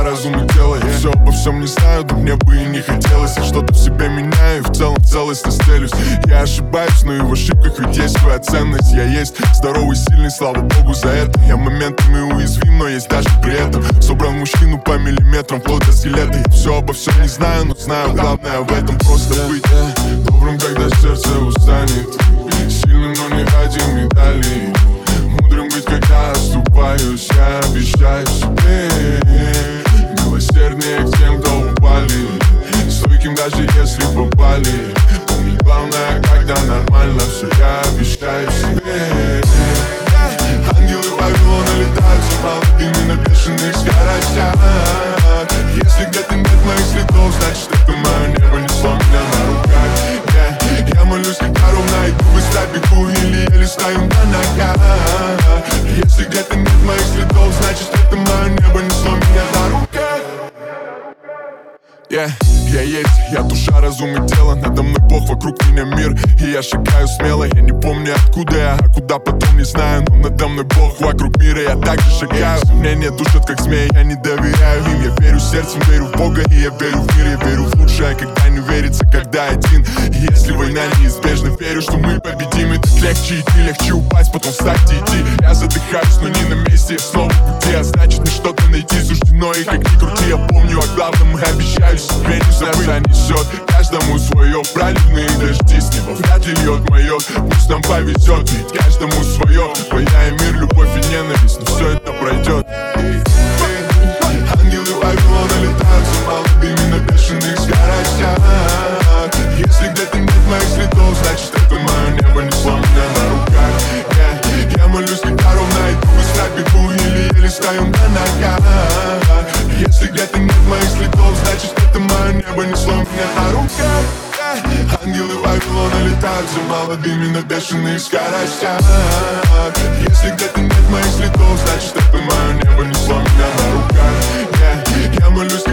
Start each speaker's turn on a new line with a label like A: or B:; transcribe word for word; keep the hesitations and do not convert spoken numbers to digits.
A: разум и тело. Я все обо всем не знаю, да мне бы и не хотелось. Я что-то в себе меняю, и в целом целостно стелюсь. Я ошибаюсь, но и в ошибках ведь есть своя ценность. Я есть здоровый, сильный, слава богу за это. Я моментами уязвим, но есть даже при этом. Собрал мужчину по миллиметрам, вплоть до скелета. Я все обо всем не знаю, но знаю главное в этом просто быть добрым, когда сердце устанет, сильным, но не ради медалей, мудрым быть, когда оступаюсь. Я обещаю себе милосерднее к тем, кто упали, стойким даже если попали. Помнить главное, когда нормально все. Я обещаю себе. Ангелы Вавилона летают за молодыми на бешеных скоростях. Если где-то нет моих следов, значит это мое небо несло меня на руках. Yeah. Я молюсь, когда ровно иду, быстро бегу или еле стою на ногах. Если где-то нет моих следов, значит это мое небо несло меня на руках. Yeah. Я есть, я душа, разум и тело. Надо мной Бог, вокруг меня мир, и я шагаю смело. Я не помню откуда я, а куда потом не знаю. Но надо мной Бог, вокруг мира я также шагаю. Меня душат как змеи, я не доверяю им. Я верю сердцем, верю в Бога, и я верю в мир. Я верю в лучшее, когда не верится, когда один. И если война неизбежна, верю, что мы победим. И так легче идти, легче упасть, потом встать и идти. Я задыхаюсь, но не на месте, я снова в пути. А значит мне что-то найти суждено. И как ни крути, я помню о главном, и обещаю себе не забыть. Несет каждому свое, проливные дожди с неба вряд ли льет мое. Пусть нам повезет, ведь каждому свое. Война и мир, любовь и ненависть, но все это пройдет. Ангелы Вавилона летают за молодыми на бешеных скоростях. Если где-то нет моих следов, значит это мое небо несло меня на руках. Yeah. Я молюсь, когда ровно иду, быстро бегу или еле стою на ногах. Если где-то нет моих следов, значит это мое небо несло меня на руках. Ангелы Вавилона летают за молодыми на бешеных скоростях. Если где-то нет моих следов, значит это мое небо несло меня на руках. Yeah. Я молюсь,